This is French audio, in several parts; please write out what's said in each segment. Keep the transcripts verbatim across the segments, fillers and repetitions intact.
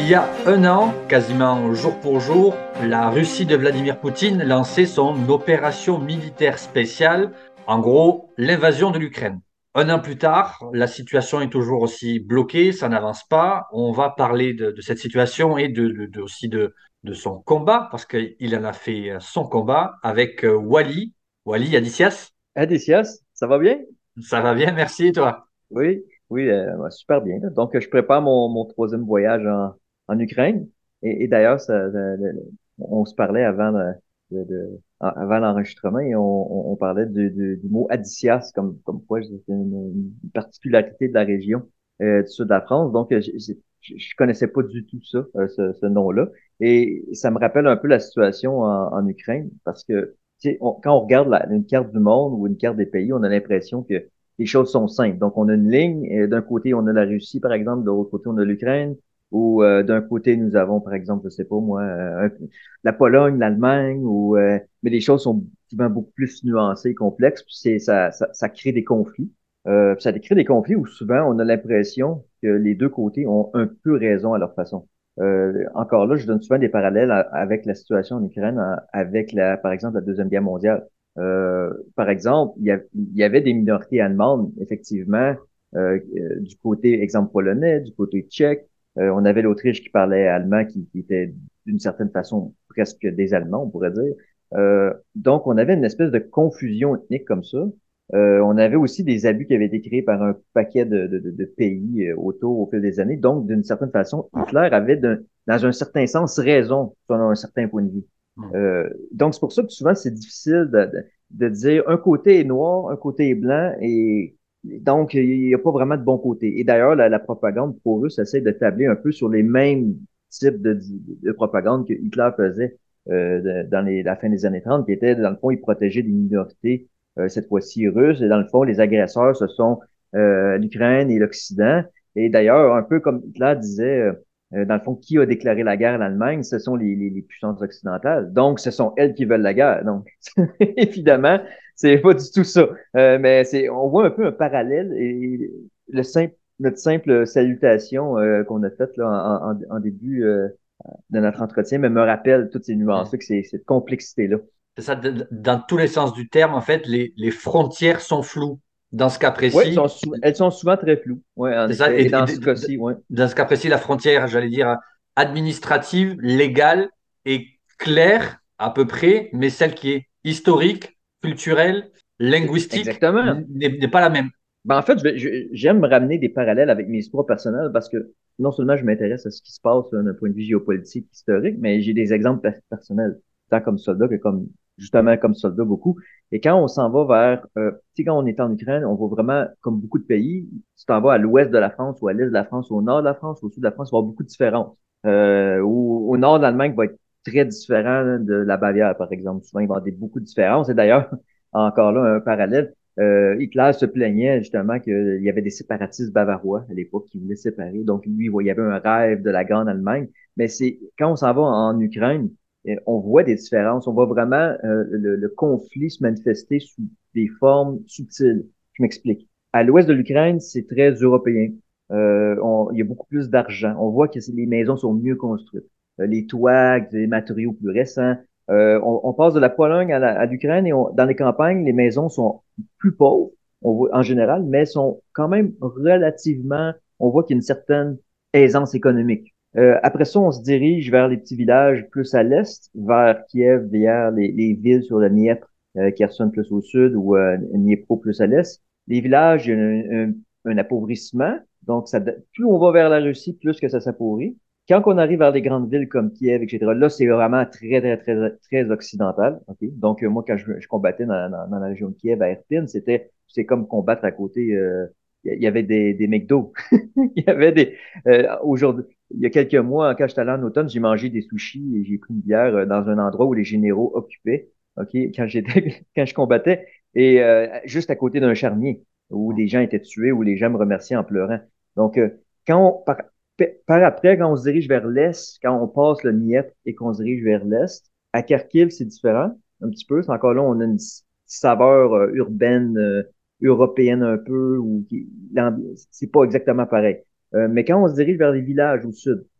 y a un an, quasiment jour pour jour, la Russie de Vladimir Poutine lançait son opération militaire spéciale, en gros l'invasion de l'Ukraine. Un an plus tard, la situation est toujours aussi bloquée, ça n'avance pas. On va parler de, de cette situation et de, de- de- aussi de, de son combat, parce qu'il en a fait son combat avec euh, Wally. Wally Adicias, Adicias, ça va bien? ça va bien, merci, et toi? Oui, oui, euh, ouais, super bien. Là. Donc, je prépare mon, mon troisième voyage en, en Ukraine. Et, et d'ailleurs, ça, ça- le- le- on se parlait avant, de, de- de- en- avant l'enregistrement et on, on, on parlait du, du, du mot Adicias comme, comme quoi c'était une, une particularité de la région euh, du sud de la France. Donc, euh, j'ai- j'ai- je, je connaissais pas du tout ça, euh, ce, ce nom-là. Et ça me rappelle un peu la situation en, en Ukraine parce que tu sais, on- quand on regarde la- une carte du monde ou une carte des pays, on a l'impression que les choses sont simples. Donc, on a une ligne. Et d'un côté, on a la Russie, par exemple. De l'autre côté, on a l'Ukraine. Ou euh, d'un côté, nous avons, par exemple, je sais pas moi, euh, un- la Pologne, l'Allemagne. Ou euh, mais les choses sont souvent beaucoup plus nuancées et complexes. Puis c'est ça, ça, ça crée des conflits. Euh, puis ça crée des conflits où souvent on a l'impression que les deux côtés ont un peu raison à leur façon. Euh, encore là, je donne souvent des parallèles à- avec la situation en Ukraine, à- avec la, par exemple, la Deuxième Guerre mondiale. Euh, par exemple, il y, a- il y avait des minorités allemandes, effectivement, euh, euh, du côté, exemple, polonais, du côté tchèque. Euh, on avait l'Autriche qui parlait allemand, qui, qui était d'une certaine façon presque des Allemands, on pourrait dire. Euh, donc, on avait une espèce de confusion ethnique comme ça. Euh, on avait aussi des abus qui avaient été créés par un paquet de, de, de- de pays euh, autour au fil des années. Donc, d'une certaine façon, Hitler avait, d'un- dans un certain sens, raison selon un certain point de vue. Euh, donc, c'est pour ça que souvent, c'est difficile de, de, de dire un côté est noir, un côté est blanc, et donc, il n'y a pas vraiment de bon côté. Et d'ailleurs, la, la propagande pro-russe essaie de tabler un peu sur les mêmes types de, de propagande que Hitler faisait euh, de- dans les, la fin des années trente, qui était, dans le fond, il protégeait des minorités, euh, cette fois-ci russes, et dans le fond, les agresseurs, ce sont euh, l'Ukraine et l'Occident. Et d'ailleurs, un peu comme Hitler disait, euh, euh, dans le fond, qui a déclaré la guerre à l'Allemagne? Ce sont les, les, les puissances occidentales. Donc, ce sont elles qui veulent la guerre. Donc, évidemment, c'est pas du tout ça. Euh, mais c'est, on voit un peu un parallèle et le simple, notre simple salutation euh, qu'on a faite là, en, en, en début euh, de notre entretien mais me rappelle toutes ces nuances-là, que c'est cette complexité-là. C'est ça, de- dans tous les sens du terme, en fait, les, les frontières sont floues. Dans ce cas Oui, elles précis, sont, sou- elles sont souvent très floues. Oui, en c'est ça, effet. et, Et et dans de- ce de- cas-ci, oui. dans ce cas précis, la frontière, j'allais dire, administrative, légale et claire à peu près, mais celle qui est historique, culturelle, linguistique Exactement. n'est n'est pas la même. Ben, en fait, je vais- je- j'aime me ramener des parallèles avec mes histoires personnelles parce que non seulement je m'intéresse à ce qui se passe là, d'un point de vue géopolitique, historique, mais j'ai des exemples per- personnels, tant comme soldat que comme, justement, comme soldat beaucoup. Et quand on s'en va vers, euh, tu sais, quand on est en Ukraine, on va vraiment, comme beaucoup de pays, tu t'en vas à l'ouest de la France ou à l'est de la France, ou au nord de la France, ou au sud de la France, il va y avoir beaucoup de différences. Euh, ou au nord de l'Allemagne va être très différent de la Bavière, par exemple. Souvent, il va y avoir des, beaucoup de différences. Et d'ailleurs, encore là, un parallèle, euh, Hitler se plaignait justement qu'il y avait des séparatistes bavarois à l'époque qui voulaient se séparer. Donc lui, il y avait un rêve de la grande Allemagne. Mais c'est quand on s'en va en Ukraine, euh, on voit des différences. On voit vraiment euh, le, le conflit se manifester sous des formes subtiles. Je m'explique. À l'ouest de l'Ukraine, c'est très européen. Euh, on- il y a beaucoup plus d'argent. On voit que les maisons sont mieux construites. Euh, les toits, des matériaux plus récents. Euh, on, on passe de la Pologne à la- à l'Ukraine et on- dans les campagnes, les maisons sont plus pauvres, on voit, en général, mais sont quand même relativement, on voit qu'il y a une certaine aisance économique. Euh, après ça, on se dirige vers les petits villages plus à l'est, vers Kiev, vers les, les villes sur le Dniepr, euh, Kherson plus au sud ou euh, Dniepro plus à l'est. Les villages, il y a un, un, un appauvrissement. Donc, ça, plus on va vers la Russie, plus que ça s'appauvrit. Quand on arrive vers les grandes villes comme Kiev, et cetera, là, c'est vraiment très, très, très, très occidental. Okay? Donc, euh, moi, quand je, je combattais dans, dans, dans, la région de Kiev, à Irpin, c'était, c'est comme combattre à côté, euh, il y avait des, des McDo. Il y avait des, euh, aujourd'hui, il y a quelques mois, quand j'étais allé en automne, j'ai mangé des sushis et j'ai pris une bière euh, dans un endroit où les généraux occupaient, OK, quand j'étais, quand je combattais, et euh, juste à côté d'un charnier où des gens étaient tués, où les gens me remerciaient en pleurant. Donc, euh, quand on, par, par après, quand on se dirige vers l'est, quand on passe le Dniepr et qu'on se dirige vers l'est, à Kharkiv, c'est différent, un petit peu. C'est encore là, on a une saveur euh, urbaine, euh, européenne un peu, ou qui- c'est pas exactement pareil. Euh, mais quand on se dirige vers les villages au sud,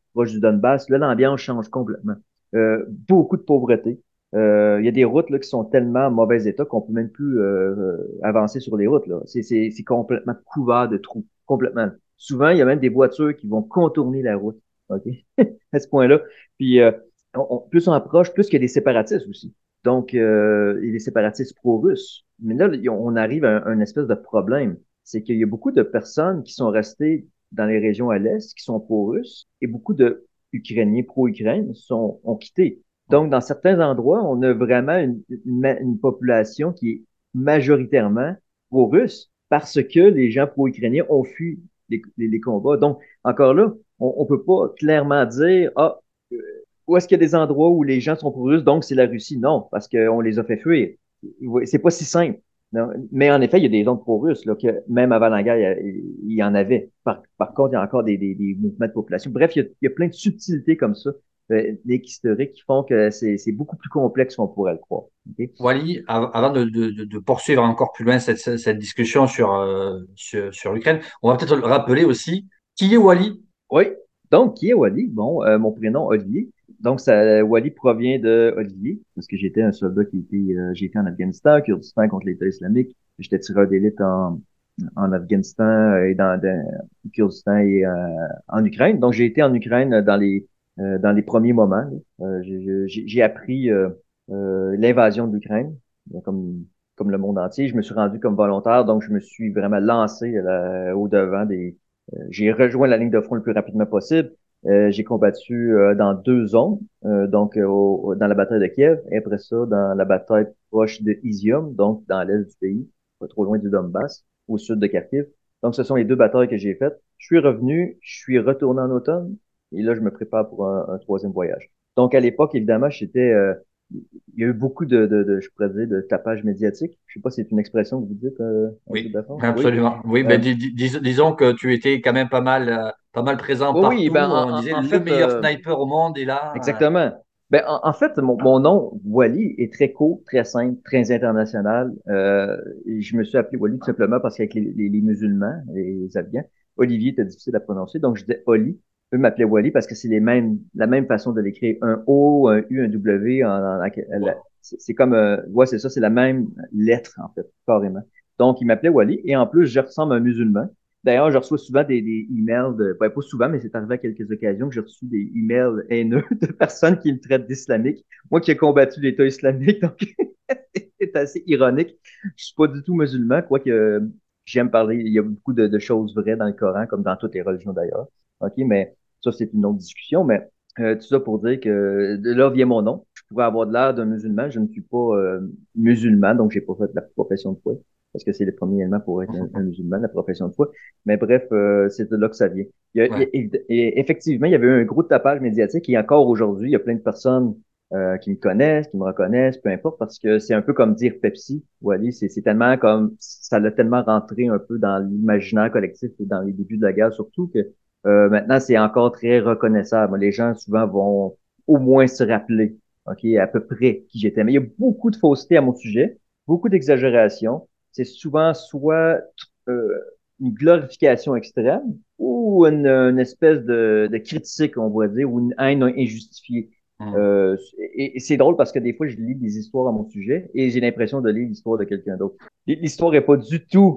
proche du Donbass. Là, l'ambiance change complètement. Euh, beaucoup de pauvreté. Euh, Il y a des routes là, qui sont tellement en mauvais état qu'on peut même plus euh, euh, avancer sur les routes. Là. C'est, c'est, c'est complètement couvert de trous. Complètement. Souvent, il y a même des voitures qui vont contourner la route. OK? À ce point-là. Puis, euh, on- on- plus on approche, plus qu'il y a des séparatistes aussi. Donc, euh, il y a des séparatistes pro-russes. Mais là, on arrive à un, un espèce de problème. C'est qu'il y a beaucoup de personnes qui sont restées dans les régions à l'Est, qui sont pro-russes, et beaucoup de Ukrainiens pro-Ukraine sont, ont quitté. Donc, dans certains endroits, on a vraiment une, une, une population qui est majoritairement pro-russe parce que les gens pro-ukrainiens ont fui les, les, les combats. Donc, encore là, on ne peut pas clairement dire, ah, euh, où est-ce qu'il y a des endroits où les gens sont pro-russes, donc c'est la Russie? Non, parce qu'on les a fait fuir. C'est pas si simple. Non. Mais en effet, il y a des zones pro-russes, là, que même avant la guerre, il y, a- il y en avait. Par, par contre, il y a encore des, des, des mouvements de population. Bref, il y a, il y a plein de subtilités comme ça, euh, des historiques qui font que c'est c'est beaucoup plus complexe qu'on pourrait le croire. OK? Wally, av- avant de, de- de poursuivre encore plus loin cette, cette- cette discussion sur, euh, sur, sur l'Ukraine, on va peut-être le rappeler aussi qui est Wally. Oui. Donc, qui est Wally? Bon, euh, mon prénom, Olivier. Donc, ça, Wally provient de Olivier, parce que j'étais un soldat qui était, euh, j'ai été en Afghanistan, au Kurdistan contre l'État islamique. J'étais tireur d'élite en, en Afghanistan et dans, dans au Kurdistan et euh, en Ukraine. Donc, j'ai été en Ukraine dans les, euh, dans les premiers moments. Là. Euh, j'ai j'ai- j'ai appris euh, euh, l'invasion de l'Ukraine, comme, comme le monde entier. Je me suis rendu comme volontaire, donc je me suis vraiment lancé là, au devant des euh, j'ai rejoint la ligne de front le plus rapidement possible. Euh, j'ai combattu euh, dans deux zones, euh, donc euh, au- dans la bataille de Kiev et après ça dans la bataille proche de Izium, donc dans l'est du pays, pas trop loin du Donbass, au sud de Kharkiv. Donc ce sont les deux batailles que j'ai faites. Je suis revenu, je suis retourné en automne et là je me prépare pour un, un troisième voyage. Donc à l'époque évidemment j'étais euh, il y a eu beaucoup de, de, de, je pourrais dire, de tapage médiatique. Je sais pas si c'est une expression que vous dites euh, à Oui, toute la France. Oui. absolument. Oui, Euh, ben, dis- dis- dis- disons que tu étais quand même pas mal, euh, pas mal présent oui, oui, partout. ben en, On en, disait en le fait, meilleur euh, sniper au monde est là. exactement. Ben, en, en fait, mon, mon nom, Wally, est très court, très simple, très international. Euh, et je me suis appelé Wally tout simplement parce qu'avec les, les, les musulmans, les Afghans, Olivier était difficile à prononcer, donc je disais Oli. Eux m'appelaient Wally parce que c'est les mêmes, la même façon de l'écrire. Un O, un U, un W. En, en- en- Wow. c'est c'est comme, euh, ouais, c'est ça, c'est la même lettre, en fait, carrément. Donc, ils m'appelaient Wally. Et en plus, je ressemble à un musulman. D'ailleurs, je reçois souvent des, des emails de, ben, pas souvent, mais c'est arrivé à quelques occasions que j'ai reçu des emails haineux de personnes qui me traitent d'islamique. Moi qui ai combattu l'État islamique, donc c'est assez ironique. Je suis pas du tout musulman, quoique euh, j'aime parler. Il y a beaucoup de, de choses vraies dans le Coran, comme dans toutes les religions d'ailleurs. OK, mais ça, c'est une autre discussion. Mais euh, tout ça pour dire que de là vient mon nom. Je pourrais avoir de l'air d'un musulman. Je ne suis pas euh, musulman, donc j'ai pas fait la profession de foi parce que c'est le premier élément pour être un, un musulman, la profession de foi. Mais bref, euh, c'est de là que ça vient. Il y a, il y Ouais. a- et effectivement, il y avait eu un gros tapage médiatique et encore aujourd'hui, il y a plein de personnes euh, qui me connaissent, qui me reconnaissent, peu importe, parce que c'est un peu comme dire Pepsi, Wally, c'est c'est tellement comme, ça l'a tellement rentré un peu dans l'imaginaire collectif et dans les débuts de la guerre surtout que euh, maintenant c'est encore très reconnaissable. Les gens souvent vont au moins se rappeler, ok, à peu près qui j'étais. Mais il y a beaucoup de fausseté à mon sujet, beaucoup d'exagération. C'est souvent soit euh, une glorification extrême ou une, une espèce de, de critique, on pourrait dire, ou une haine injustifiée. Hmm. Euh, et, et c'est drôle parce que des fois, je lis des histoires à mon sujet et j'ai l'impression de lire l'histoire de quelqu'un d'autre. L'histoire est pas du tout,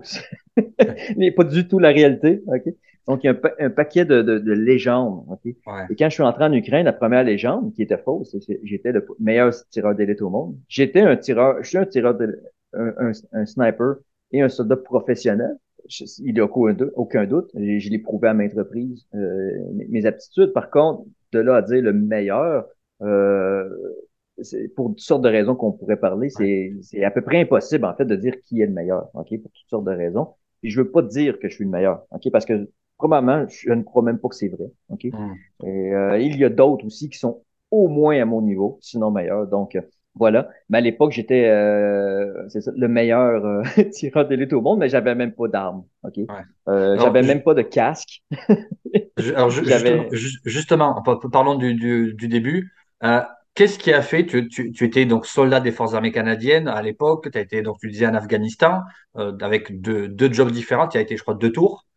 n'est pas du tout la réalité. Ok. Donc, il y a un, pa- un paquet de, de, de légendes. Ok. Ouais. Et quand je suis entré en Ukraine, la première légende, qui était fausse, c'est que j'étais le meilleur tireur d'élite au monde. J'étais un tireur, je suis un tireur de, un, un, un sniper et un soldat professionnel. Je- il n'y a aucun doute. Aucun doute. Je, je l'ai prouvé à maintes reprises, euh, mes, mes aptitudes. Par contre, de là à dire le meilleur, euh, c'est- pour toutes sortes de raisons qu'on pourrait parler, Ouais. c'est c'est à peu près impossible, en fait, de dire qui est le meilleur, OK, pour toutes sortes de raisons. Et je veux pas dire que je suis le meilleur, OK, parce que probablement, je ne crois même pas que c'est vrai, OK. Et Hmm. euh, il y a d'autres aussi qui sont au moins à mon niveau, sinon meilleurs. Donc, euh, voilà. Mais à l'époque, j'étais euh, c'est ça, le meilleur euh, tireur d'élite au monde, mais j'avais même pas d'armes, OK. Ouais. Euh, Alors, j'avais je- même pas de casque. je- alors ju- justement, J'avais ju- justement, par- parlons du, du, du début. Euh, qu'est-ce qui a fait, tu, tu, tu étais donc soldat des forces armées canadiennes à l'époque, tu as été, donc tu disais, en Afghanistan, euh, avec deux, deux jobs différents, tu as été, je crois, deux tours.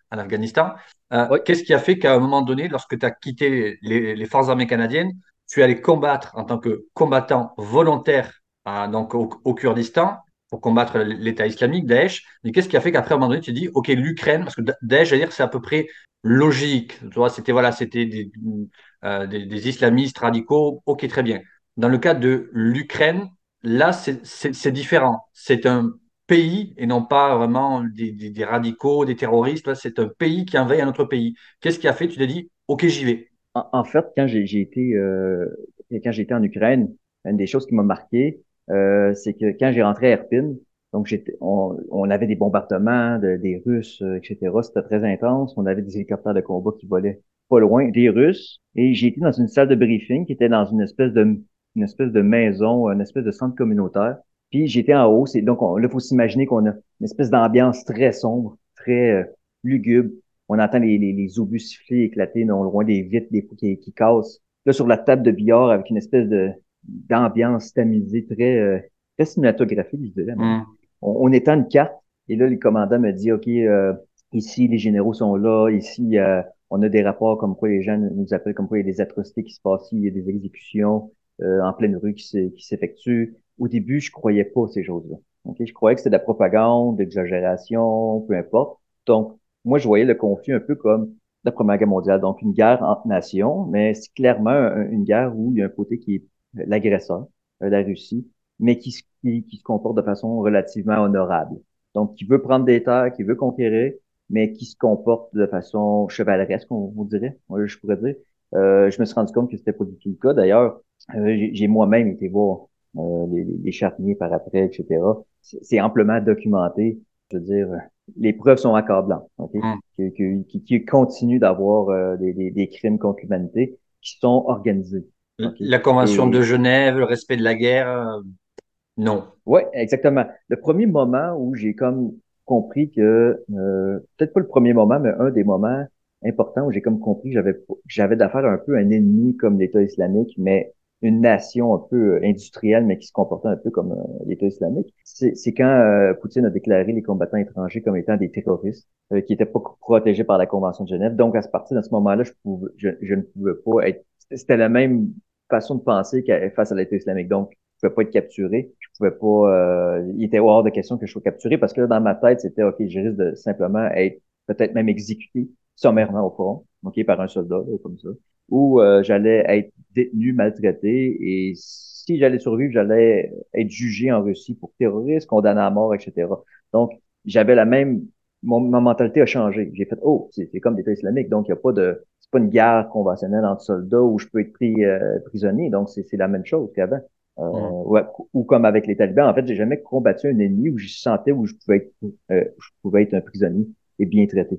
en Afghanistan. Euh, Oui. qu'est-ce qui a fait qu'à un moment donné, lorsque tu as quitté les, les forces armées canadiennes, tu es allé combattre en tant que combattant volontaire euh, donc au, au Kurdistan pour combattre l'État islamique, Daesh. Mais qu'est-ce qui a fait qu'après, à un moment donné, tu te dis, OK, l'Ukraine, parce que Daesh, j'allais dire, c'est à peu près logique. Tu vois, c'était voilà, c'était des, euh, des, des islamistes radicaux. OK, très bien. Dans le cas de l'Ukraine, là, c'est c'est- c'est différent. C'est un pays et non pas vraiment des, des- des radicaux, des terroristes. Là, c'est un pays qui envahit un autre pays. Qu'est-ce qui a fait? Tu t'es dit, OK, j'y vais. En, en fait, quand j'ai j'ai été euh, quand j'ai été en Ukraine, une des choses qui m'a marqué, euh, c'est que quand j'ai rentré à Irpin, donc j'étais, on, on avait des bombardements de- des Russes, euh, et cetera. C'était très intense. On avait des hélicoptères de combat qui volaient pas loin des Russes. Et j'ai été dans une salle de briefing qui était dans une espèce de une espèce de maison, une espèce de centre communautaire. Puis j'étais en haut. C'est donc on, là, faut s'imaginer qu'on a une espèce d'ambiance très sombre, très euh, lugubre. On entend les, les, les obus siffler, éclater non loin des vitres, des fois qui, qui cassent. Là, sur la table de billard, avec une espèce de d'ambiance tamisée, très, euh, très cinématographique, je dirais même. Hmm. On, on étend une carte, et là, le commandant me dit, OK, euh, ici, les généraux sont là, ici, euh, on a des rapports comme quoi les gens nous appellent, comme quoi il y a des atrocités qui se passent, il y a des exécutions euh, en pleine rue qui se- qui s'effectuent. Au début, je croyais pas ces choses-là. OK? Je croyais que c'était de la propagande, de l'exagération, peu importe. Donc, moi, je voyais le conflit un peu comme la Première Guerre mondiale, donc une guerre entre nations, mais c'est clairement un- une guerre où il y a un côté qui est l'agresseur, euh, la Russie, mais qui, se- qui, qui se comporte de façon relativement honorable. Donc, qui veut prendre des terres, qui veut conquérir, mais qui se comporte de façon chevaleresque, on, on dirait, ouais, je pourrais dire. Euh, je me suis rendu compte que c'était pas du tout le cas. D'ailleurs, euh, j'ai j'ai moi-même été voir euh, les, les charniers par après, et cetera. C'est c'est amplement documenté. Je veux dire, les preuves sont accablantes, OK? Hmm. Qui, qui, qui, qui continuent d'avoir euh, des, des, des crimes contre l'humanité qui sont organisés, OK? La Convention de Et Genève, le respect de la guerre, euh, non. ouais, exactement. Le premier moment où j'ai comme compris que, euh, peut-être pas le premier moment, mais un des moments importants où j'ai comme compris que j'avais que j'avais d'affaire un peu un ennemi comme l'État islamique, mais une nation un peu industrielle, mais qui se comportait un peu comme euh, l'État islamique, c'est c'est quand euh, Poutine a déclaré les combattants étrangers comme étant des terroristes, euh, qui n'étaient pas protégés par la Convention de Genève. Donc, à ce partir de ce moment-là, je, pouvais, je, je ne pouvais pas être... C'était la même façon de penser qu'à- face à l'État islamique. Donc, je pouvais pas être capturé. Je pouvais pas, euh, il était hors de question que je sois capturé parce que là, dans ma tête, c'était, OK, je risque de simplement être peut-être même exécuté sommairement au front, OK, par un soldat, là, comme ça. Ou euh, j'allais être détenu, maltraité, et si j'allais survivre, j'allais être jugé en Russie pour terrorisme, condamné à mort, et cetera. Donc, j'avais la même, mon, ma mentalité a changé. J'ai fait, oh, c'est c'est comme l'État islamique, donc il n'y a pas de, c'est pas une guerre conventionnelle entre soldats où je peux être pris euh, prisonnier, donc c'est c'est la même chose qu'avant. Euh, Hmm. ouais, ou comme avec les talibans, en fait, j'ai jamais combattu un ennemi où je sentais où je pouvais être, euh, je pouvais être un prisonnier et bien traité.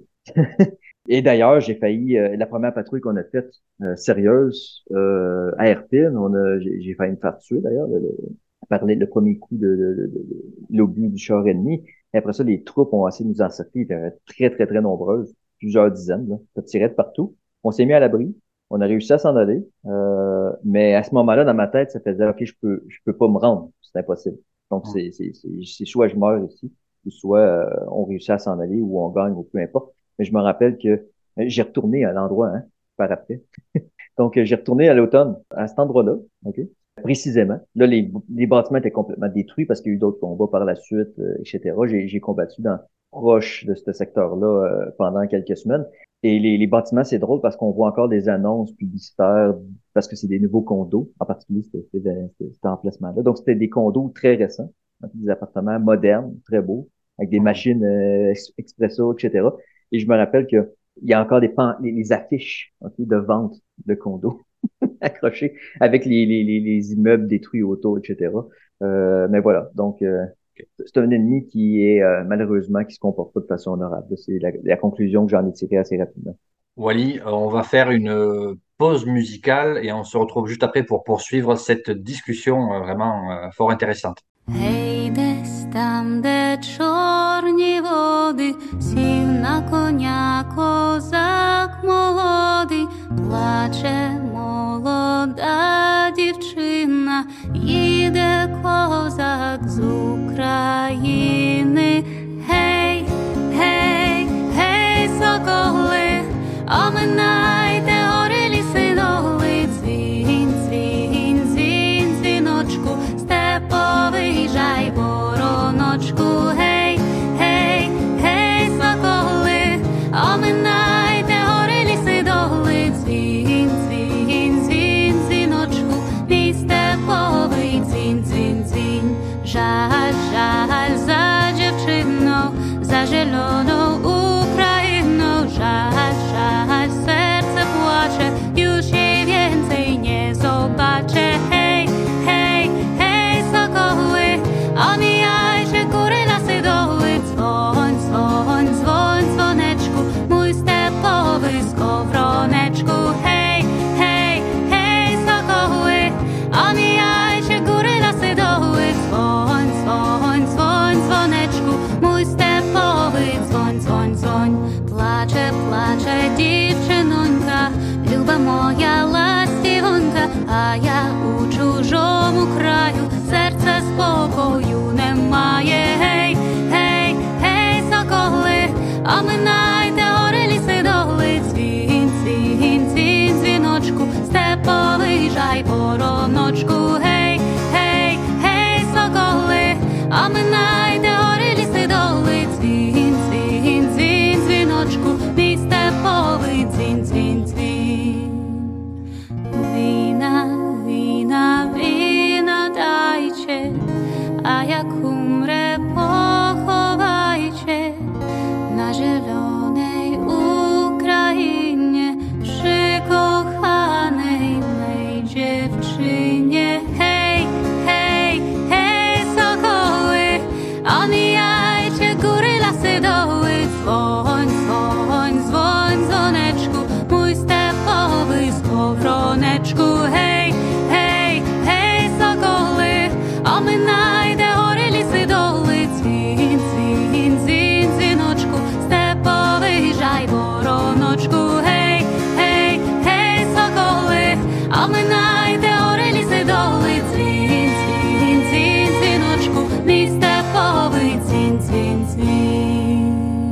Et d'ailleurs, j'ai failli, euh, la première patrouille qu'on a faite, euh, sérieuse, euh, à Irpin, on a, j'ai j'ai failli me faire tuer d'ailleurs, le, le, par le, le premier coup de, de, de, de l'obus du char ennemi. Et après ça, les troupes ont essayé de nous encercler, ils étaient très, très, très nombreuses, plusieurs dizaines, là. Ça tirait de partout. On s'est mis à l'abri. On a réussi à s'en aller. Euh, mais à ce moment-là, dans ma tête, ça faisait, OK, je peux, je peux pas me rendre. C'est impossible. Donc, Hmm. c'est, c'est, c'est, c'est soit je meurs ici, ou soit euh, on réussit à s'en aller, ou on gagne, ou peu importe. Mais je me rappelle que euh, j'ai retourné à l'endroit, hein, par après. Donc, euh, j'ai retourné à l'automne, à cet endroit-là, OK? Précisément. Là, les, les bâtiments étaient complètement détruits parce qu'il y a eu d'autres combats par la suite, euh, et cetera. J'ai, j'ai combattu dans proche de ce secteur-là euh, pendant quelques semaines. Et les, les bâtiments, c'est drôle parce qu'on voit encore des annonces publicitaires parce que c'est des nouveaux condos, en particulier c'était c'était- c'était- cet emplacement-là. Donc, c'était des condos très récents, hein, des appartements modernes, très beaux, avec des Hmm. machines euh, ex- expresso, et cetera. Et je me rappelle que il y a encore des pan les, les affiches, ok, de vente de condos accrochées avec les, les, les, les immeubles détruits autour, et cetera. Euh, mais voilà, donc euh, c'est un ennemi qui est euh, malheureusement qui se comporte pas de façon honorable. C'est la, la conclusion que j'en ai tirée assez rapidement. Wally, euh, on va faire une euh, pause musicale et on se retrouve juste après pour poursuivre cette discussion euh, vraiment euh, fort intéressante. Гей, десь там, де чорні води, сів на коня козак молодий, плаче молода дівчина, їде козак з України. Гей, гей, гей, соколино, Жаль, жаль за дівчину, за зелену Україну. Жаль, жаль, серце плаче, już jej więcej nie zobaczę. Hej, hej, hej, sokoły, omijajcie góry, lasy, doły. Dzwoń, dzwoń, dzwoń, dzwoneczku, mój stepowy skowroneczku. Hej, hej, hej, sokoły, omijajcie góry, lasy, doły. Dzwoń, dzwoń, dzwoń, dzwoneczku, mój stepowy dzwoń, dzwoń, dzwoń. Placze, placze дівчинонька, люба моя ластівонька, а я у чужому краю, серця спокою немає. Гей, гей, гей, соколи, оминайте гори, ліси, доли. Дзвін, дзвін, дзвін, дзвіночку, степовий жай, вороночку. Гей, гей, гей, соколи, оминайте гори, ліси, доли. Дзвін, дзвін, дзвін, дзвіночку, мій степовий дзвін, дзвін, дзвін. Віна, віна, віна дайче, а як умре, поховайче на зеленej Україні, przy kochanej mej dziewczynie. Hej, hej, hej, sokoły, omijajcie góry, lasy, doły. Dzwoń, dzwoń, dzwoń, dzwoneczku, mój stepowy skowroneczku. Hej, hej, hej, sokoły, omynajte gory, lisy, doły. Dzwin, dzwin, dzwin, dzwinoczku, stepowy żaj, woronoczku. Hej, hej, hej, sokoły, omynajte gory, lisy, doły. Dzwin, dzwin, dzwin, dzwinoczku, mi stepowy dzwin, dzwin, dzwin.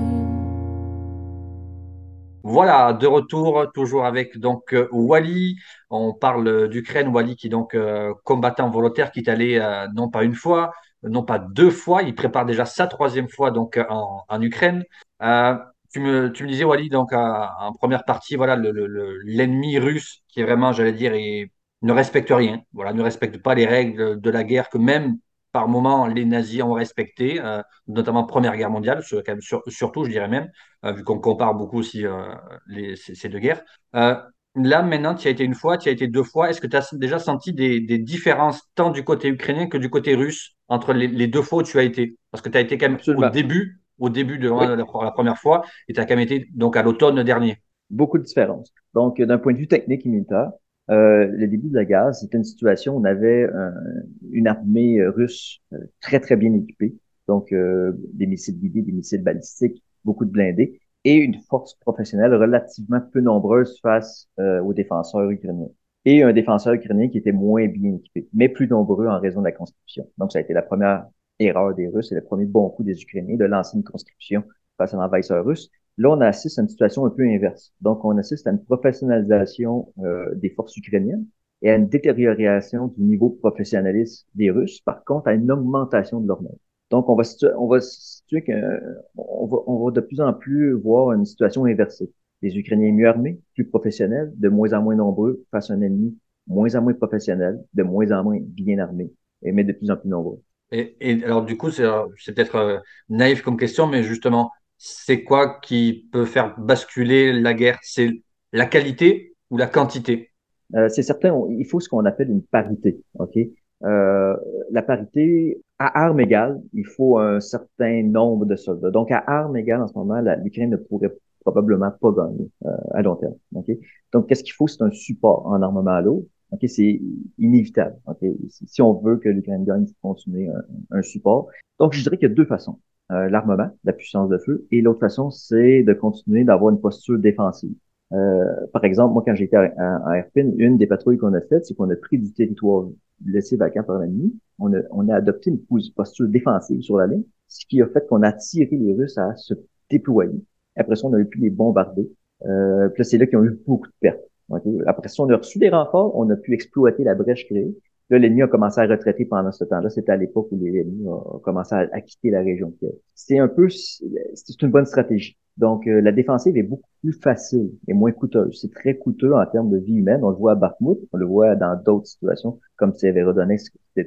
Voilà, de retour toujours avec donc euh, Wally. On parle d'Ukraine, Wally qui est donc euh, combattant volontaire qui est allé euh, non pas une fois, non pas deux fois, il prépare déjà sa troisième fois donc euh, en, en Ukraine. Euh, tu me, tu me disais Wally donc euh, en première partie voilà le, le- le- l'ennemi russe qui est vraiment j'allais dire est- ne respecte rien, voilà ne respecte pas les règles de la guerre que même par moments les nazis ont respecté, euh, notamment Première Guerre mondiale, sur- quand même sur- surtout je dirais même, euh, vu qu'on compare beaucoup aussi euh, les- ces, ces deux guerres. Euh, Là, maintenant, tu y as été une fois, tu y as été deux fois. Est-ce que tu as déjà senti des, des différences tant du côté ukrainien que du côté russe entre les, les deux fois où tu as été? Parce que tu as été quand même au Absolument. début, au début de Oui, la, la première fois, et tu as quand même été donc à l'automne dernier. beaucoup de différences. Donc, d'un point de vue technique et militaire, euh, le début de la guerre, c'était une situation où on avait euh, une armée euh, russe euh, très, très bien équipée. Donc, euh, des missiles guidés, des missiles balistiques, beaucoup de blindés, et une force professionnelle relativement peu nombreuse face euh, aux défenseurs ukrainiens. Et un défenseur ukrainien qui était moins bien équipé, mais plus nombreux en raison de la conscription. Donc, ça a été la première erreur des Russes et le premier bon coup des Ukrainiens de lancer une conscription face à l'envahisseur russe. Là, on assiste à une situation un peu inverse. Donc, on assiste à une professionnalisation euh, des forces ukrainiennes et à une détérioration du niveau de professionnalisme des Russes, par contre, à une augmentation de leur nombre. Donc, on va situer, on va situer que, on va, on va de plus en plus voir une situation inversée. Les Ukrainiens mieux armés, plus professionnels, de moins en moins nombreux face à un ennemi moins en moins professionnel, de moins en moins bien armé, et mais de plus en plus nombreux. Et, et alors, du coup, c'est euh, c'est peut-être euh, naïf comme question, mais justement, c'est quoi qui peut faire basculer la guerre? C'est la qualité ou la quantité? Euh, c'est certain, on- il faut ce qu'on appelle une parité, OK? Euh, la parité, à armes égales, il faut un certain nombre de soldats. Donc, à armes égales, en ce moment, la- l'Ukraine ne pourrait probablement pas gagner euh, à long terme, OK? Donc, qu'est-ce qu'il faut? C'est un support en armement lourd, OK? C'est inévitable, OK? Si, si on veut que l'Ukraine gagne, il faut continuer un, un support. Donc, je dirais qu'il y a deux façons. Euh, l'armement, la puissance de feu, et l'autre façon, c'est de continuer d'avoir une posture défensive. Euh, par exemple, moi, quand j'étais à, à, à Irpin, une des patrouilles qu'on a faites, c'est qu'on a pris du territoire laissé vacant par l'ennemi. On a, on a adopté une posture défensive sur la ligne, ce qui a fait qu'on a tiré les Russes à se déployer. Après ça, on a pu les bombarder. Euh, puis là, c'est là qu'ils ont eu beaucoup de pertes. Okay? Après ça, on a reçu des renforts, on a pu exploiter la brèche créée. Là, l'ennemi a commencé à retraiter pendant ce temps-là. C'était à l'époque où l'ennemi a commencé à, à quitter la région de Kiev. C'est un peu, c'est une bonne stratégie. Donc, euh, la défensive est beaucoup plus facile et moins coûteuse. C'est très coûteux en termes de vie humaine. On le voit à Bakhmut, on le voit dans d'autres situations, comme Severodonetsk cet été.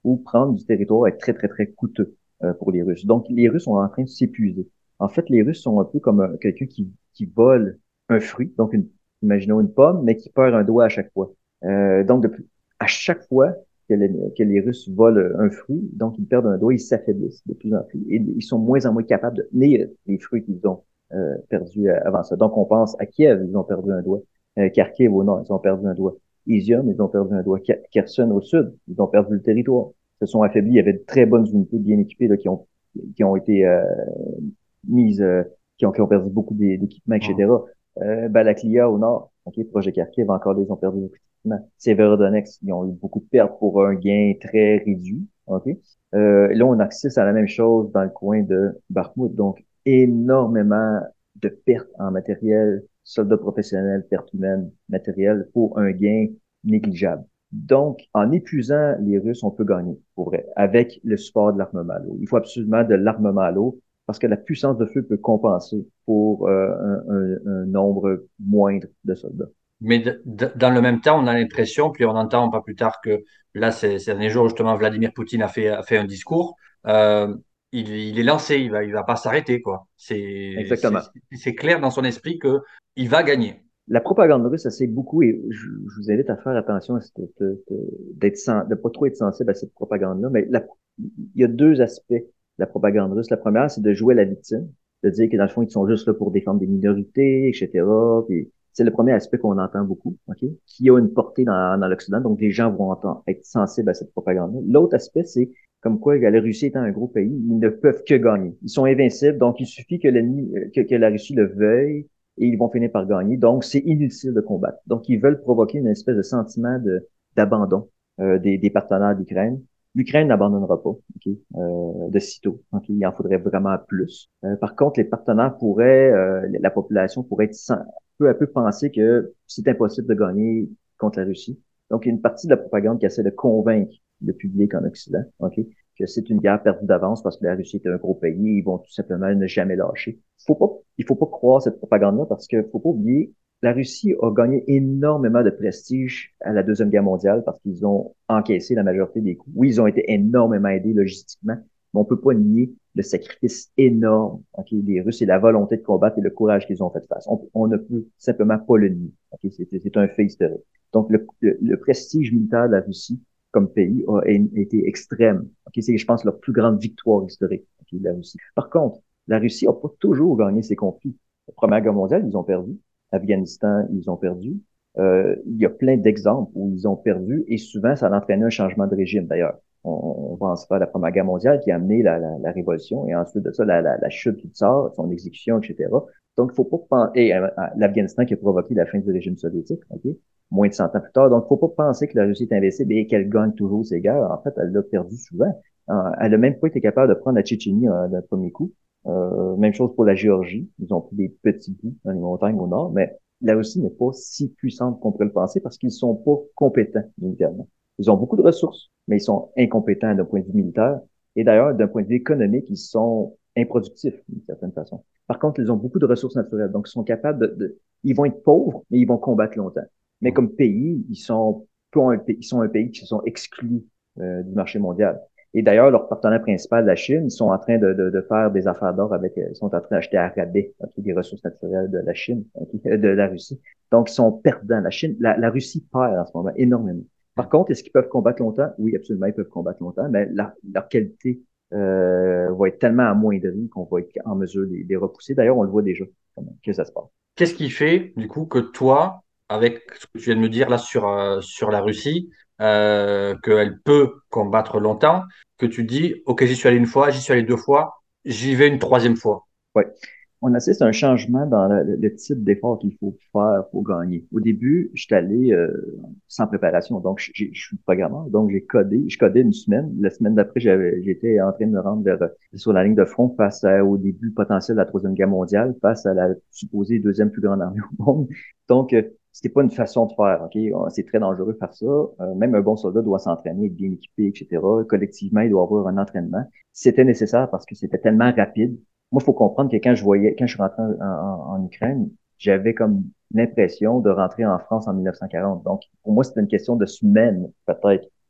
ou prendre du territoire est très, très, très coûteux euh, pour les Russes. Donc, les Russes sont en train de s'épuiser. En fait, les Russes sont un peu comme euh, quelqu'un qui, qui vole un fruit, donc une, imaginons une pomme, mais qui perd un doigt à chaque fois. Euh, donc, depuis, à chaque fois que les, que les Russes volent un fruit, donc ils perdent un doigt, ils s'affaiblissent de plus en plus. Et ils sont moins en moins capables de tenir les fruits qu'ils ont euh, perdus avant ça. Donc, on pense à Kiev, ils ont perdu un doigt. Euh, Kharkiv au nord, ils ont perdu un doigt. Izium, ils ont perdu un doigt. Kherson au sud, ils ont perdu le territoire. Ils se sont affaiblis. Il y avait de très bonnes unités bien équipées là, qui ont qui ont été euh, mises, euh, qui ont, qui ont perdu beaucoup d'équipements, et cetera. Euh, Balaklia au nord, ok, projet Kharkiv, encore ils ont perdu beaucoup d'équipements. Severodonetsk, ils ont eu beaucoup de pertes pour un gain très réduit. Ok. Euh, là, on assiste à la même chose dans le coin de Bakhmut, donc énormément de pertes en matériel, soldats professionnels, pertes humaines, matériel pour un gain négligeable. Donc, en épuisant les Russes, on peut gagner, pour vrai, avec le support de l'armement à l'eau. Il faut absolument de l'armement à l'eau parce que la puissance de feu peut compenser pour euh, un, un, un nombre moindre de soldats. Mais de, de, dans le même temps, on a l'impression, puis on entend pas plus tard que là, ces derniers jours, justement, Vladimir Poutine a fait, a fait un discours. Euh, il, il est lancé, il va, il va pas s'arrêter, quoi. C'est, c'est, Exactement. c'est clair dans son esprit que il va gagner. La propagande russe, ça c'est beaucoup, et je, je, vous invite à faire attention, d'être sans, de pas trop être sensible à cette propagande-là, mais la, il y a deux aspects de la propagande russe. La première, c'est de jouer la victime, de dire que dans le fond, ils sont juste là pour défendre des minorités, et cetera. Puis c'est le premier aspect qu'on entend beaucoup, ok, qui a une portée dans, dans l'Occident, donc les gens vont entendre, être sensibles à cette propagande-là. L'autre aspect, c'est comme quoi la Russie étant un gros pays, ils ne peuvent que gagner. Ils sont invincibles, donc il suffit que l'ennemi, que, que la Russie le veuille, et ils vont finir par gagner. Donc, c'est inutile de combattre. Donc, ils veulent provoquer une espèce de sentiment de d'abandon euh, des, des partenaires d'Ukraine. L'Ukraine n'abandonnera pas, ok, euh, de sitôt. Donc, il en faudrait vraiment plus. Euh, par contre, les partenaires pourraient, euh, la population pourrait être sans, peu à peu penser que c'est impossible de gagner contre la Russie. Donc, il y a une partie de la propagande qui essaie de convaincre le public en Occident, ok, que c'est une guerre perdue d'avance parce que la Russie est un gros pays et ils vont tout simplement ne jamais lâcher. Faut pas, il faut pas croire cette propagande-là parce que faut pas oublier, la Russie a gagné énormément de prestige à la Deuxième Guerre mondiale parce qu'ils ont encaissé la majorité des coups. Oui, ils ont été énormément aidés logistiquement, mais on peut pas nier le sacrifice énorme, okay, des Russes et la volonté de combattre et le courage qu'ils ont fait face. On, on ne peut simplement pas le nier. Okay, c'est un fait historique. Donc, le, le, le prestige militaire de la Russie comme pays a été extrême. Okay, c'est, je pense, leur plus grande victoire historique, okay, de la Russie. Par contre, la Russie n'a pas toujours gagné ses conflits. La Première Guerre mondiale, ils ont perdu. Afghanistan, ils ont perdu. Euh, il y a plein d'exemples où ils ont perdu et souvent, ça a entraîné un changement de régime, d'ailleurs. On, on pense pas à la Première Guerre mondiale qui a amené la, la, la révolution et ensuite de ça, la, la, la chute du tsar, son exécution, et cetera. Donc, il faut pas penser... Et euh, l'Afghanistan qui a provoqué la fin du régime soviétique, ok, moins de cent ans plus tard. Donc, faut pas penser que la Russie est invincible et qu'elle gagne toujours ses guerres. En fait, elle l'a perdu souvent. Elle a même pas été capable de prendre la Tchétchénie euh, d'un premier coup. Euh, même chose pour la Géorgie. Ils ont pris des petits bouts dans les montagnes au nord, mais la Russie n'est pas si puissante qu'on pourrait le penser parce qu'ils sont pas compétents militairement. Ils ont beaucoup de ressources, mais ils sont incompétents d'un point de vue militaire. Et d'ailleurs, d'un point de vue économique, ils sont improductifs d'une certaine façon. Par contre, ils ont beaucoup de ressources naturelles, donc ils sont capables de, de ils vont être pauvres, mais ils vont combattre longtemps. Mais comme pays, ils sont pas un pays, ils sont un pays qui se sont exclus euh, du marché mondial. Et d'ailleurs, leur partenaire principal, la Chine, ils sont en train de, de, de faire des affaires d'or avec, ils sont en train d'acheter à rabais okay, des ressources naturelles de la Chine, okay, de la Russie. Donc, ils sont perdants. La Chine, la, la Russie perd en ce moment énormément. Par contre, est-ce qu'ils peuvent combattre longtemps? Oui, absolument, ils peuvent combattre longtemps, mais la, leur qualité euh, va être tellement amoindrie qu'on va être en mesure de les repousser. D'ailleurs, on le voit déjà, comment, que ça se passe. Qu'est-ce qui fait, du coup, que toi, avec ce que tu viens de me dire là sur, euh, sur la Russie, euh, qu'elle peut combattre longtemps, que tu dis, OK, j'y suis allé une fois, j'y suis allé deux fois, j'y vais une troisième fois. Ouais. On assiste à un changement dans le, le type d'effort qu'il faut faire pour gagner. Au début, je suis allé euh, sans préparation, donc je suis programmeur, donc j'ai codé, je codais une semaine. La semaine d'après, j'avais, j'étais en train de me rendre vers, sur la ligne de front face à, au début potentiel de la Troisième Guerre mondiale, face à la supposée deuxième plus grande armée au monde. Donc, euh, c'était pas une façon de faire, ok? C'est très dangereux de faire ça. Euh, même un bon soldat doit s'entraîner, être bien équipé, et cetera. Collectivement, il doit avoir un entraînement. C'était nécessaire parce que c'était tellement rapide. Moi, il faut comprendre que quand je voyais, quand je suis rentré en, en, en Ukraine, j'avais comme l'impression de rentrer en France en mille neuf cent quarante. Donc, pour moi, c'était une question de semaines, peut-être,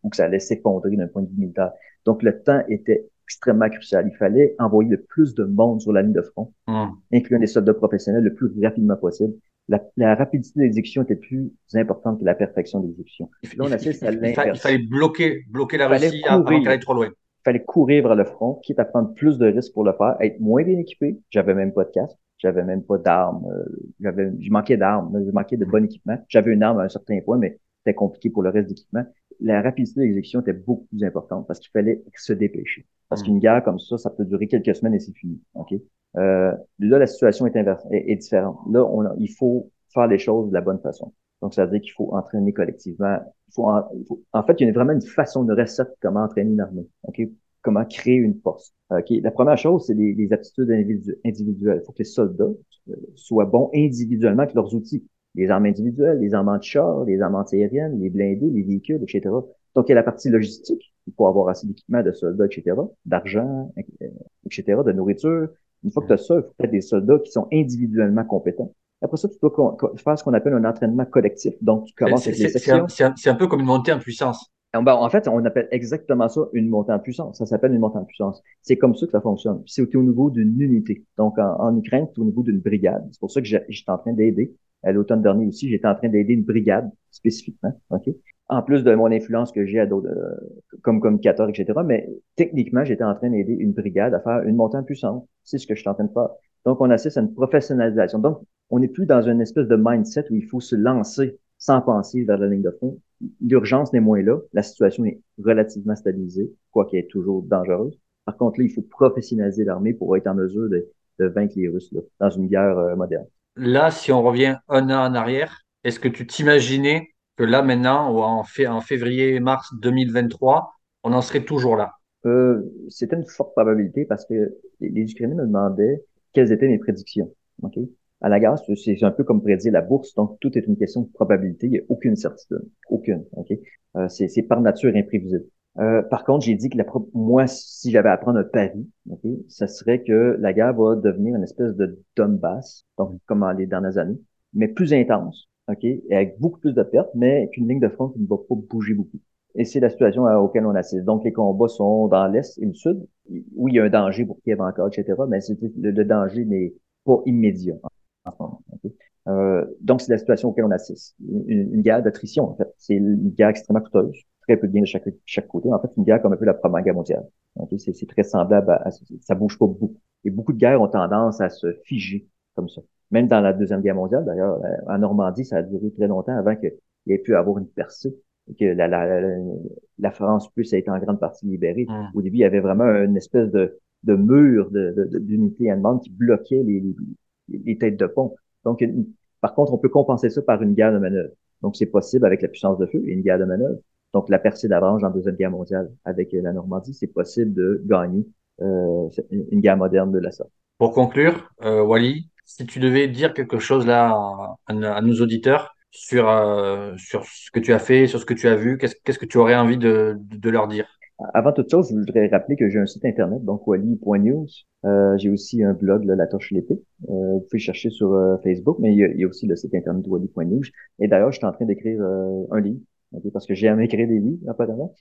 ou que ça allait s'effondrer d'un point de vue militaire. Donc, le temps était extrêmement crucial. Il fallait envoyer le plus de monde sur la ligne de front, Hum. incluant des soldats professionnels, le plus rapidement possible. La, la rapidité de l'exécution était plus importante que la perfection de l'exécution. Il, Là, il, on assiste à il, il, fa- il l'inverse. fallait bloquer, bloquer Il la fallait Russie avant qu'elle courir. aille trop loin. Il fallait courir vers le front, quitte à prendre plus de risques pour le faire, être moins bien équipé. J'avais même pas de casque, j'avais même pas d'armes, euh, j'avais, je manquais d'armes, je manquais de bon équipement. J'avais une arme à un certain point, mais c'était compliqué pour le reste d'équipement. La rapidité d'exécution était beaucoup plus importante parce qu'il fallait se dépêcher. Parce Hum. qu'une guerre comme ça, ça peut durer quelques semaines et c'est fini. Ok. Euh, là, la situation est, inverse, est, est différente. Là, on a- il faut faire les choses de la bonne façon. Donc, ça veut dire qu'il faut entraîner collectivement. Il faut en, il faut- en fait, il y a vraiment une façon de recette comment entraîner une armée. Ok, comment créer une force. Ok, la première chose, c'est les, les aptitudes individu- individuelles. Il faut que les soldats euh, soient bons individuellement avec leurs outils. Les armes individuelles, les armes anti-chars, les armes antiaériennes, les blindés, les véhicules, et cetera. Donc, il y a la partie logistique. Il faut avoir assez d'équipement, de soldats, et cetera, d'argent, euh, et cetera, de nourriture. Une fois que tu as ça, il faut peut-être des soldats qui sont individuellement compétents. Après ça, tu dois co- co- faire ce qu'on appelle un entraînement collectif. Donc, tu C'est commences c'est- avec les c'est- c'est un, sections. c'est un- c'est un peu comme une montée en puissance. En ben, en fait, on appelle exactement ça une montée en puissance. Ça s'appelle une montée en puissance. C'est comme ça que ça fonctionne. Puis c'est au niveau d'une unité. Donc, en, en Ukraine, c'est au niveau d'une brigade. C'est pour ça que j'ai- j'étais en train d'aider. À l'automne dernier aussi, j'étais en train d'aider une brigade spécifiquement. OK? En plus de mon influence que j'ai à d'autres, euh, comme communicateur, et cetera. Mais techniquement, j'étais en train d'aider une brigade à faire une montée en puissance. C'est ce que je suis en train de faire. Donc, on assiste à une professionnalisation. Donc, on n'est plus dans une espèce de mindset où il faut se lancer sans penser vers la ligne de front. L'urgence n'est moins là. La situation est relativement stabilisée, quoiqu'elle est toujours dangereuse. Par contre, là, il faut professionnaliser l'armée pour être en mesure de, de vaincre les Russes là, dans une guerre euh, moderne. Là, si on revient un an en arrière, est-ce que tu t'imaginais que là, maintenant, ou en, fé- en février-mars deux mille vingt-trois, on en serait toujours là? Euh, c'était une forte probabilité parce que les, les Ukrainiens me demandaient quelles étaient mes prédictions. OK? À la guerre, c'est c'est un peu comme prédire la bourse, donc tout est une question de probabilité. Il n'y a aucune certitude. Aucune. OK? Euh, c'est c'est par nature imprévisible. Euh, par contre, j'ai dit que la, pro- moi, si j'avais à prendre un pari, OK, ça serait que la guerre va devenir une espèce de Donbass, donc comme dans les dernières années, mais plus intense, OK, et avec beaucoup plus de pertes, mais avec une ligne de front qui ne va pas bouger beaucoup. Et c'est la situation à laquelle on assiste. Donc, les combats sont dans l'Est et le Sud. Oui, il y a un danger pour Kiev encore, et cetera, mais c'est- le, le danger n'est pas immédiat en ce moment. OK? Euh, donc, c'est la situation auquel on assiste. Une, une guerre d'attrition, en fait. C'est une guerre extrêmement coûteuse. Très peu de biens de chaque, chaque côté. En fait, c'est une guerre comme un peu la Première Guerre mondiale. OK? C'est c'est très semblable à, à- ça bouge pas beaucoup. Et beaucoup de guerres ont tendance à se figer comme ça. Même dans la Deuxième Guerre mondiale, d'ailleurs, euh, en Normandie, ça a duré très longtemps avant qu'il y ait pu avoir une percée et que la, la, la, la France puisse être en grande partie libérée. Hmm. Au début, il y avait vraiment une espèce de, de mur de, de, d'unité allemande qui bloquait les, les, les têtes de pont. Donc, par contre, on peut compenser ça par une guerre de manœuvre. Donc, c'est possible avec la puissance de feu et une guerre de manœuvre. Donc, la percée d'Avranches en Deuxième Guerre mondiale avec la Normandie, c'est possible de gagner euh, une guerre moderne de la sorte. Pour conclure, euh, Wally, si tu devais dire quelque chose là à, à nos auditeurs sur, euh, sur ce que tu as fait, sur ce que tu as vu, qu'est-ce, qu'est-ce que tu aurais envie de, de leur dire? Avant toute chose, je voudrais rappeler que j'ai un site internet, donc wally point news. Euh, j'ai aussi un blog, là, La Torche l'épée. Euh, vous pouvez chercher sur euh, Facebook, mais il y, a, il y a aussi le site internet wally point news. Et d'ailleurs, je suis en train d'écrire euh, un livre, ok, parce que j'aime écrire des livres, apparemment.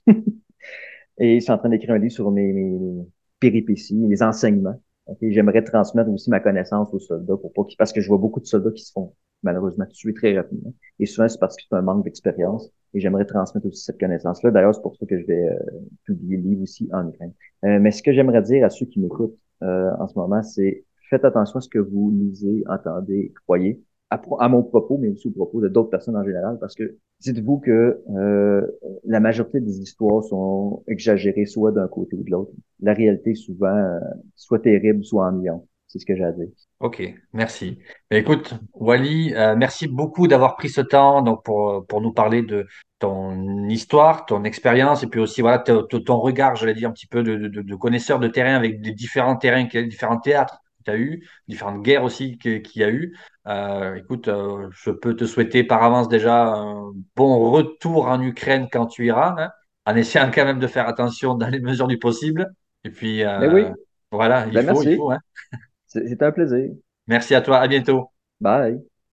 Et je suis en train d'écrire un livre sur mes, mes, mes péripéties, mes enseignements. Ok, j'aimerais transmettre aussi ma connaissance aux soldats pour pas qu'ils, parce que je vois beaucoup de soldats qui se font malheureusement tuer très rapidement. Et souvent, c'est parce que c'est un manque d'expérience. Et j'aimerais transmettre aussi cette connaissance-là. D'ailleurs, c'est pour ça que je vais euh, publier le livre aussi en Ukraine. Euh, mais ce que j'aimerais dire à ceux qui m'écoutent euh, en ce moment, c'est faites attention à ce que vous lisez, entendez, croyez, à, pro- à mon propos, mais aussi au propos de d'autres personnes en général, parce que dites-vous que euh, la majorité des histoires sont exagérées, soit d'un côté ou de l'autre. La réalité est souvent euh, soit terrible, soit ennuyante. C'est ce que j'ai à dire. Ok, merci. Mais écoute, Wally, euh, merci beaucoup d'avoir pris ce temps donc pour, pour nous parler de ton histoire, ton expérience et puis aussi voilà ton, ton- ton regard, j'allais dire un petit peu de, de, de connaisseur de terrain avec des différents terrains, les différents théâtres que tu as eu, différentes guerres aussi que- qu'il y a eu. Euh, écoute, euh, je peux te souhaiter par avance déjà un bon retour en Ukraine quand tu iras, hein, en essayant quand même de faire attention dans les mesures du possible. Et puis Mais euh, oui, voilà, il ben faut, il merci. faut, hein. C'est- C'était un plaisir. Merci à toi, à bientôt. Bye.